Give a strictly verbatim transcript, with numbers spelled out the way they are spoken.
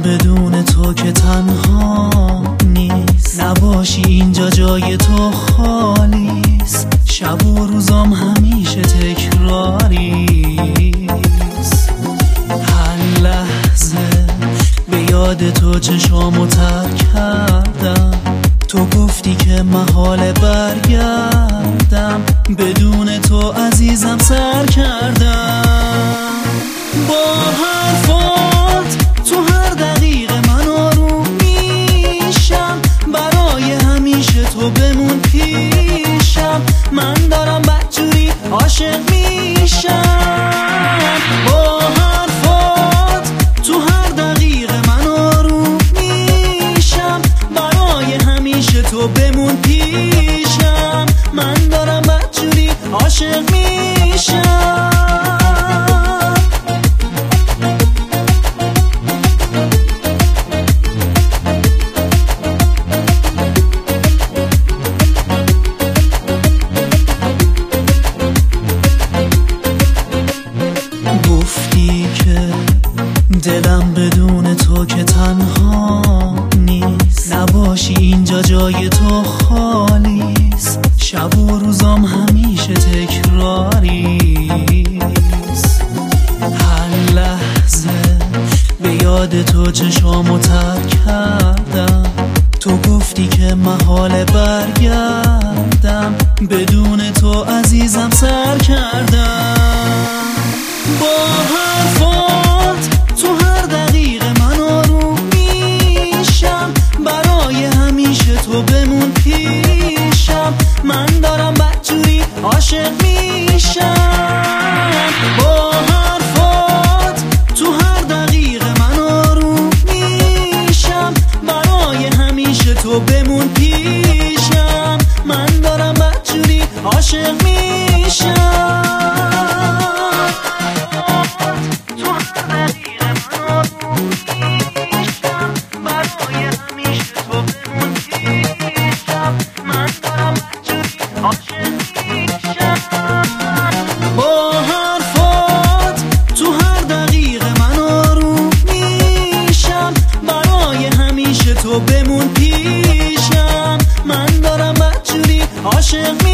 بدون تو که تنها نیست، نباشی اینجا جای تو خالیست، شب و روزام همیشه تکراریست. هر لحظه به یاد تو چشامو تر کردم، تو گفتی که محال برگردم، بدون تو عزیزم سر کردم. با حرفات تو هر دقیقه من آروم میشم، برای همیشه تو بمون پیشم، من دارم بدجوری عاشق میشم. با حرفات تو هر دقیقه من آروم میشم، برای همیشه تو بمون پیشم، من دارم بدجوری عاشق میشم. گفتی که دلم بدون تو که تنها نیست، نباشی اینجا جای تو خالیست، شب و روزام همیشه تکراریست. هر لحظه به یاد تو چشامو تر کردم، تو گفتی که محال برگردم، بدون تو عزیزم سر کردم. با حرفات تو هر دقیقه من آروم میشم، برای همیشه تو بمون پیشم، من دارم بدجوری عاشق میشم. با حرفات تو هر دقیقه من آروم میشم، برای همیشه تو بمون پیشم، من دارم بدجوری عاشق میشم. با حرفات تو هر دقیقه من آروم میشم، برای همیشه تو بمون پیشم، من دارم بدجوری عاشق